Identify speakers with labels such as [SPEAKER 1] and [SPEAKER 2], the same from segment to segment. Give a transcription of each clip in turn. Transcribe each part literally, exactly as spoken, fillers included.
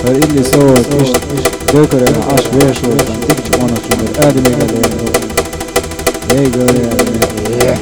[SPEAKER 1] اللي صوت مش ذكر عاش ويش وكان تكتب وانا شو ادمي قال ايه قال يا ادمي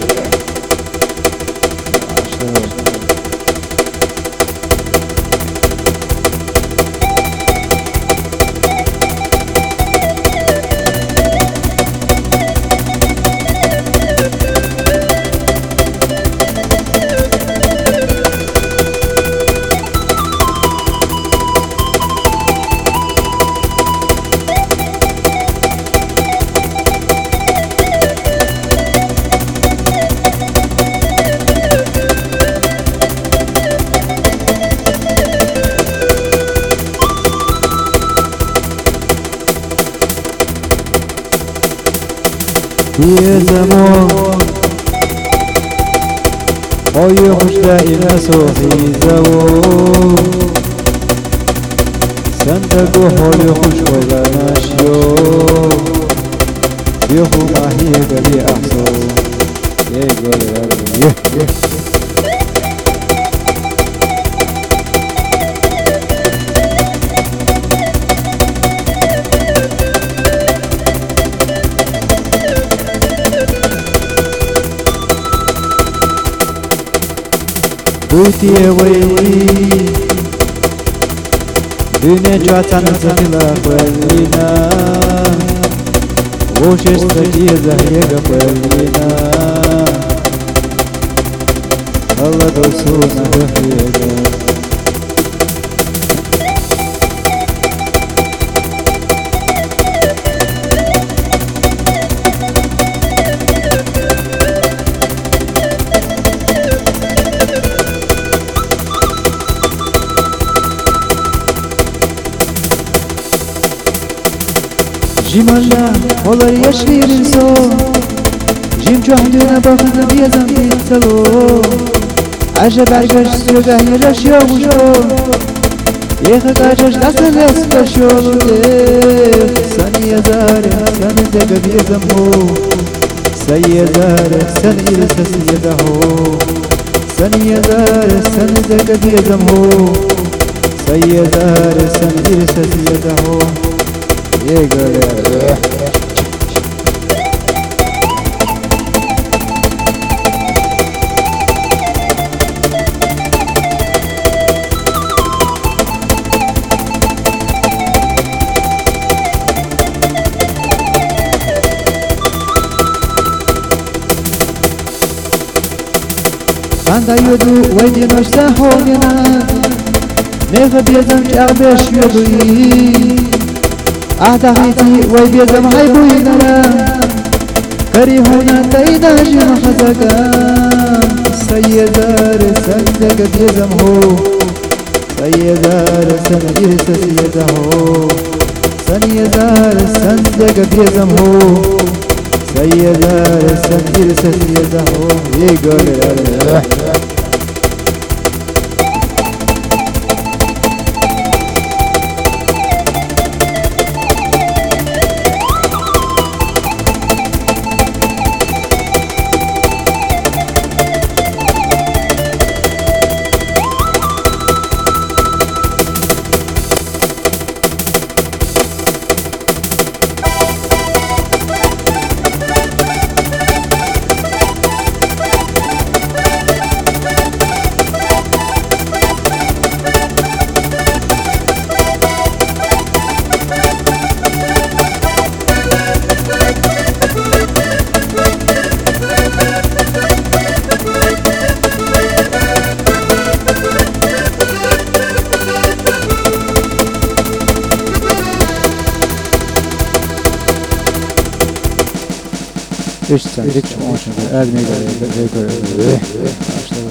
[SPEAKER 1] يا زمان هاي خوش دائما سوحي زمان سندقو هاي خوش وغناشيو يخو ماهي قلي أحسو يا قولي يا بوتي وي دنيا جاتان زميلا قلينا وش استجي زهيق قلينا الله دوسونا دهيقا جمالا والله يشري رنسو جيم جهدنا بخنا بيزن بيتلو عجب عجب سوغا يرش يوشو يخد عجب لسل يسكشو سني يزاري سني زيغ بيزن هو سني يزاري سني يرسس يدهو سني يزاري سني زيغ بيزن هو سني يزاري سني يرسس يدهو ये गया Anda yodu wadi noshta honina Neva biazam ch'arbesh yodui أعتقيتي ويبيزم حيبوينا كريهونا تايدا جيم حزقا سيدار سنزق بيزم هو سيدار سنجرس سيدا هو سيدار سنزق بيزم هو سيدار سنجرس سيدا هو يقول الله İşte sen hiç olmasın. Elmeyi de